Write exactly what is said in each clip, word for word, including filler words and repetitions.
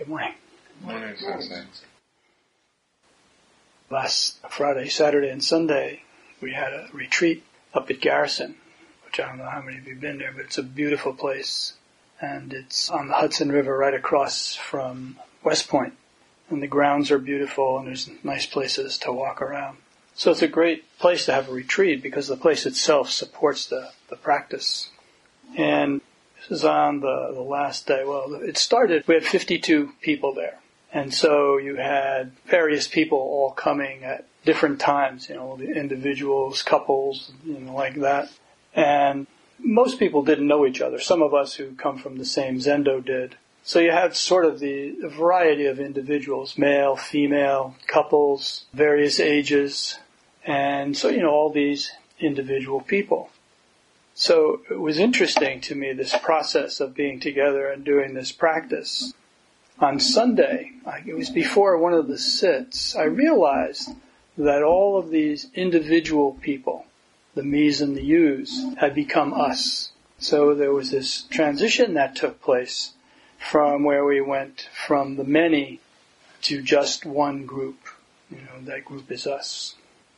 Good morning. Good morning, Sensei. Last Friday, Saturday, and Sunday, we had a retreat up at Garrison, which I don't know how many of you have been there, but it's a beautiful place. And it's on the Hudson River right across from West Point. And the grounds are beautiful, and there's nice places to walk around. So it's a great place to have a retreat because the place itself supports the, the practice. And this is on the, the last day. Well, it started, we had fifty-two people there. And so you had various people all coming at different times, you know, the individuals, couples, you know, like that. And most people didn't know each other. Some of us who come from the same Zendo did. So you had sort of the variety of individuals, male, female, couples, various ages. And so, you know, all these individual people. So it was interesting to me, this process of being together and doing this practice. On Sunday, it was before one of the sits, I realized that all of these individual people, the me's and the you's, had become us. So there was this transition that took place from where we went from the many to just one group. You know, that group is us.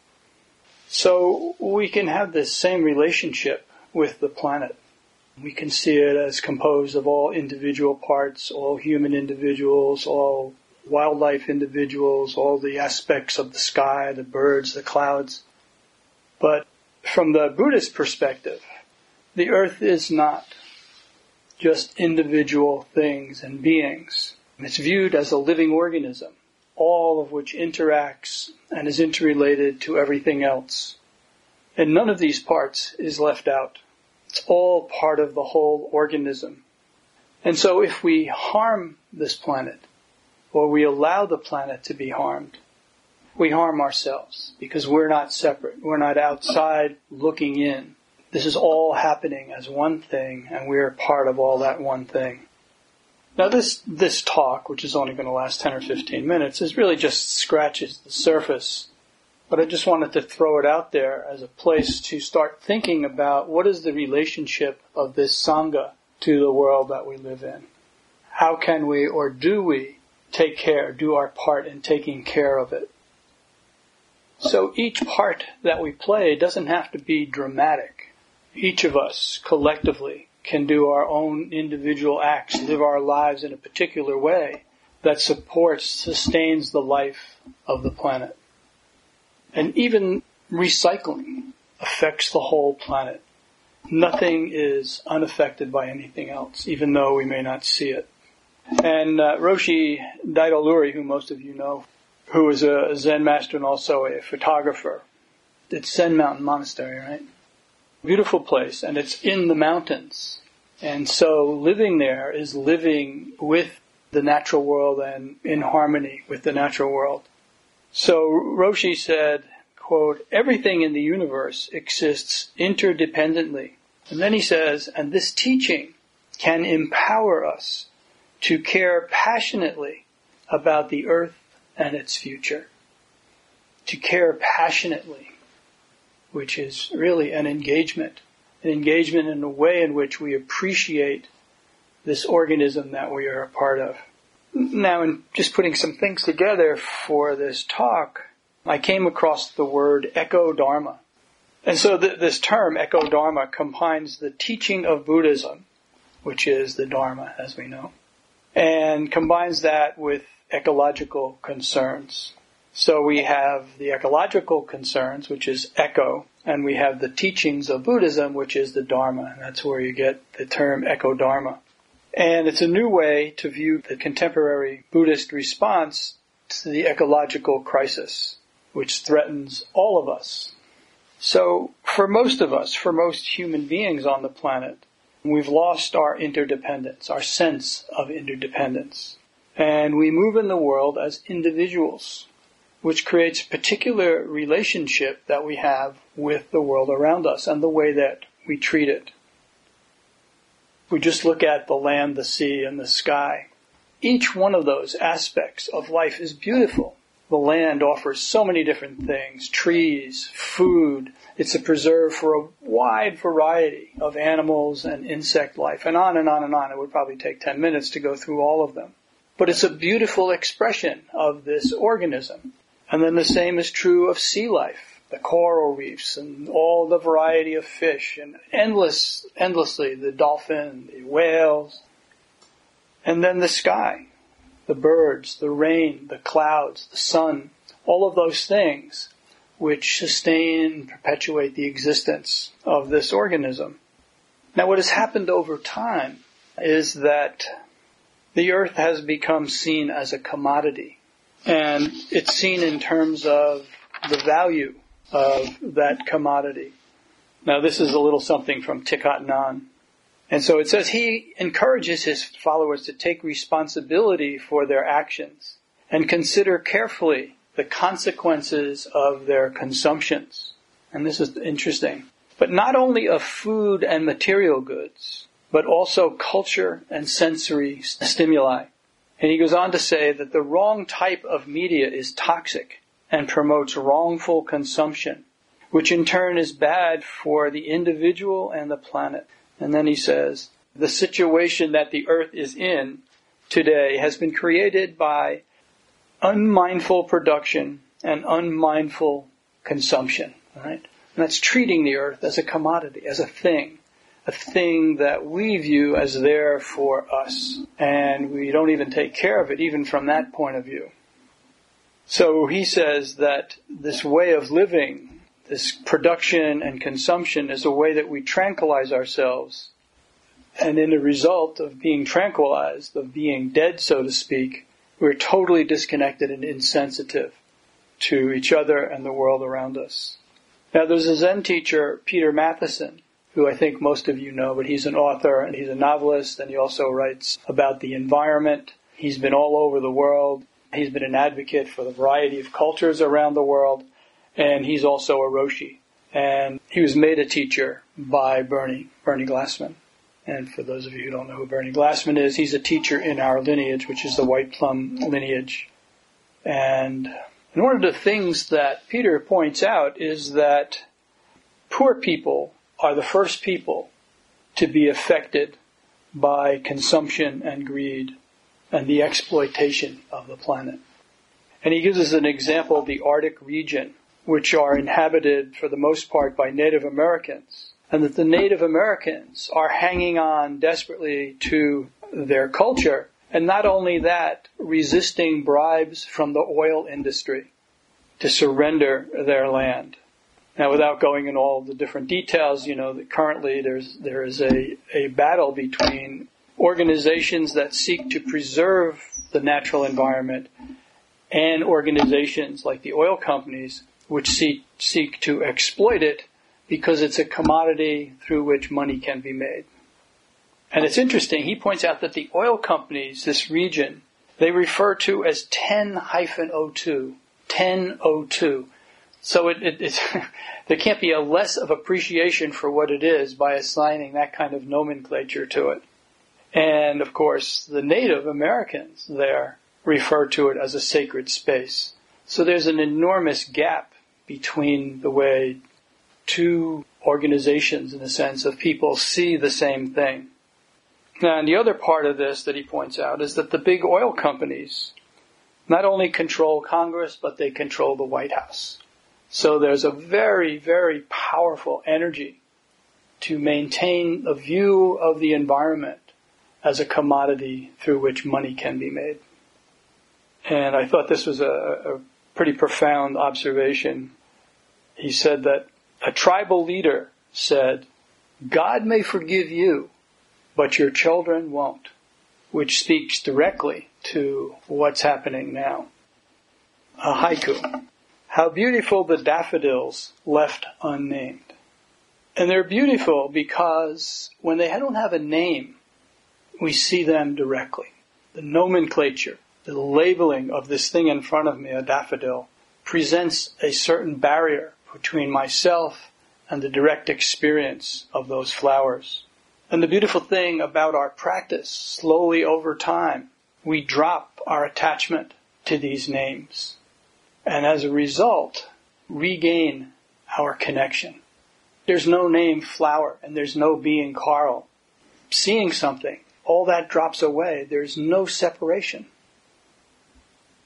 So we can have this same relationship with the planet. We can see it as composed of all individual parts, all human individuals, all wildlife individuals, all the aspects of the sky, the birds, the clouds. But from the Buddhist perspective, the earth is not just individual things and beings. It's viewed as a living organism, all of which interacts and is interrelated to everything else. And none of these parts is left out. It's all part of the whole organism. And so if we harm this planet, or we allow the planet to be harmed, we harm ourselves because we're not separate. We're not outside looking in. This is all happening as one thing, and we're part of all that one thing. Now this, this talk, which is only going to last ten or fifteen minutes, is really just scratches the surface. But I just wanted to throw it out there as a place to start thinking about what is the relationship of this Sangha to the world that we live in. How can we, or do we, take care, do our part in taking care of it? So each part that we play doesn't have to be dramatic. Each of us, collectively, can do our own individual acts, live our lives in a particular way that supports, sustains the life of the planet. And even recycling affects the whole planet. Nothing is unaffected by anything else, even though we may not see it. And uh, Roshi Daido Luri, who most of you know, who is a Zen master and also a photographer. It's Zen Mountain Monastery, right? Beautiful place, and it's in the mountains. And so living there is living with the natural world and in harmony with the natural world. So Roshi said, quote, everything in the universe exists interdependently. And then he says, and this teaching can empower us to care passionately about the earth and its future. To care passionately, which is really an engagement. An engagement in a way in which we appreciate this organism that we are a part of. Now, in just putting some things together for this talk, I came across the word eco-dharma. And so th- this term, eco-dharma, combines the teaching of Buddhism, which is the Dharma, as we know, and combines that with ecological concerns. So we have the ecological concerns, which is eco, and we have the teachings of Buddhism, which is the Dharma. And that's where you get the term eco-dharma. And it's a new way to view the contemporary Buddhist response to the ecological crisis, which threatens all of us. So for most of us, for most human beings on the planet, we've lost our interdependence, our sense of interdependence. And we move in the world as individuals, which creates a particular relationship that we have with the world around us and the way that we treat it. If we just look at the land, the sea, and the sky, each one of those aspects of life is beautiful. The land offers so many different things, trees, food. It's a preserve for a wide variety of animals and insect life, and on and on and on. It would probably take ten minutes to go through all of them. but it's a beautiful expression of this organism. And then the same is true of sea life, the coral reefs and all the variety of fish, and endless, endlessly the dolphin, the whales. And then the sky, the birds, the rain, the clouds, the sun, all of those things which sustain and perpetuate the existence of this organism. Now, what has happened over time is that the earth has become seen as a commodity, and it's seen in terms of the value of that commodity. Now, this is a little something from Thich Nhat Hanh. And so it says he encourages his followers to take responsibility for their actions and consider carefully the consequences of their consumptions. And this is interesting. But not only of food and material goods, but also culture and sensory stimuli. And he goes on to say that the wrong type of media is toxic and promotes wrongful consumption, which in turn is bad for the individual and the planet. And then he says, the situation that the earth is in today has been created by unmindful production and unmindful consumption, right? And that's treating the earth as a commodity, as a thing, a thing that we view as there for us. And we don't even take care of it, even from that point of view. So he says that this way of living, this production and consumption, is a way that we tranquilize ourselves. And in the result of being tranquilized, of being dead, so to speak, we're totally disconnected and insensitive to each other and the world around us. Now, there's a Zen teacher, Peter Matthiessen, who I think most of you know, but he's an author and he's a novelist, and he also writes about the environment. He's been all over the world. He's been an advocate for the variety of cultures around the world, and he's also a Roshi. And he was made a teacher by Bernie, Bernie Glassman. And for those of you who don't know who Bernie Glassman is, he's a teacher in our lineage, which is the White Plum lineage. And and one of the things that Peter points out is that poor people are the first people to be affected by consumption and greed and the exploitation of the planet. And he gives us an example of the Arctic region, which are inhabited for the most part by Native Americans, and that the Native Americans are hanging on desperately to their culture, and not only that, resisting bribes from the oil industry to surrender their land. Now, without going into all the different details, you know, that currently there's there is a, a battle between organizations that seek to preserve the natural environment and organizations like the oil companies which seek, seek to exploit it because it's a commodity through which money can be made. And it's interesting, he points out that the oil companies, this region, they refer to as ten oh two. ten oh two. So it, it, it's, there can't be a less of appreciation for what it is by assigning that kind of nomenclature to it. And, of course, the Native Americans there refer to it as a sacred space. So there's an enormous gap between the way two organizations, in the sense of people, see the same thing. Now, and the other part of this that he points out is that the big oil companies not only control Congress, but they control the White House. So there's a very, very powerful energy to maintain a view of the environment as a commodity through which money can be made. And I thought this was a, a pretty profound observation. He said that a tribal leader said, God may forgive you, but your children won't, which speaks directly to what's happening now. A haiku. How beautiful the daffodils left unnamed. And they're beautiful because when they don't have a name, we see them directly. The nomenclature, the labeling of this thing in front of me, a daffodil, presents a certain barrier between myself and the direct experience of those flowers. And the beautiful thing about our practice, slowly over time, we drop our attachment to these names. And as a result, regain our connection. There's no name flower, and there's no being Carl. Seeing something, all that drops away. There's no separation.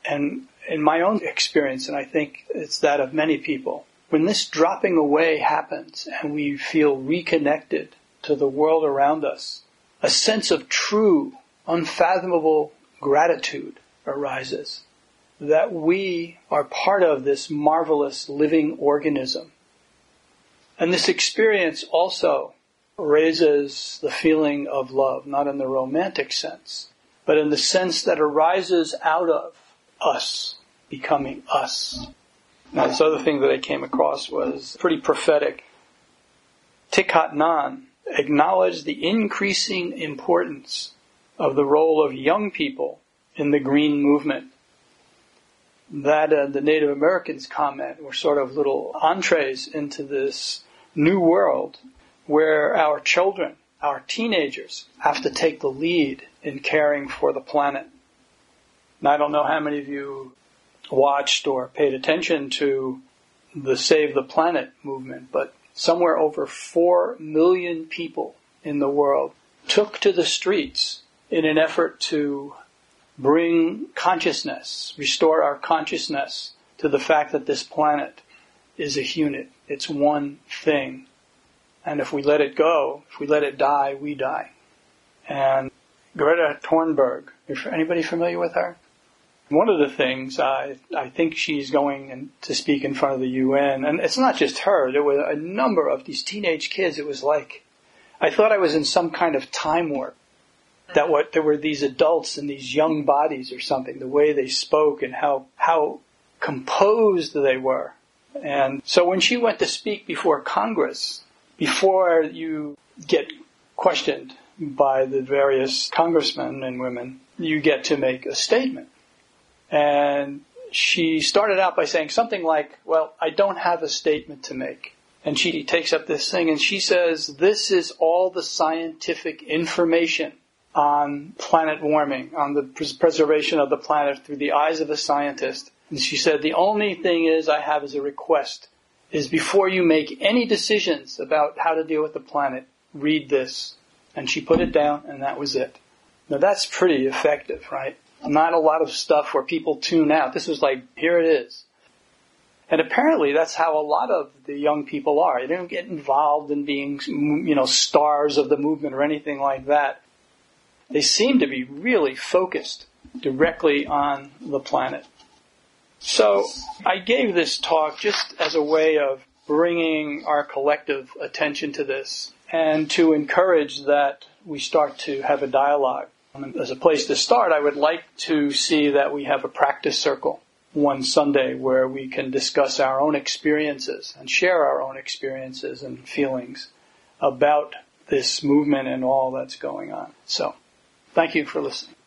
And in my own experience, and I think it's that of many people, when this dropping away happens and we feel reconnected to the world around us, a sense of true, unfathomable gratitude arises that we are part of this marvelous living organism. And this experience also raises the feeling of love, not in the romantic sense, but in the sense that arises out of us becoming us. Now, this other thing that I came across was pretty prophetic. Thich Nhat Hanh acknowledged the increasing importance of the role of young people in the green movement. That and the Native Americans' comment were sort of little entrees into this new world where our children, our teenagers, have to take the lead in caring for the planet. And I don't know how many of you watched or paid attention to the Save the Planet movement, but somewhere over four million people in the world took to the streets in an effort to bring consciousness, restore our consciousness to the fact that this planet is a unit. It's one thing. And if we let it go, if we let it die, we die. And Greta Thunberg, is anybody familiar with her? One of the things, uh, I think she's going in, to speak in front of the U N, and it's not just her, there were a number of these teenage kids. It was like, I thought I was in some kind of time warp. That what there were these adults in these young bodies or something, the way they spoke and how how composed they were. And so when she went to speak before Congress, before you get questioned by the various congressmen and women, you get to make a statement. And she started out by saying something like, well, I don't have a statement to make. And she takes up this thing and she says, this is all the scientific information on planet warming, on the pres- preservation of the planet through the eyes of a scientist. And she said, the only thing is I have as a request is before you make any decisions about how to deal with the planet, read this. And she put it down and that was it. Now that's pretty effective, right? Not a lot of stuff where people tune out. This was like, here it is. And apparently that's how a lot of the young people are. They don't get involved in being, you know, stars of the movement or anything like that. They seem to be really focused directly on the planet. So I gave this talk just as a way of bringing our collective attention to this and to encourage that we start to have a dialogue. As a place to start, I would like to see that we have a practice circle one Sunday where we can discuss our own experiences and share our own experiences and feelings about this movement and all that's going on. So, thank you for listening.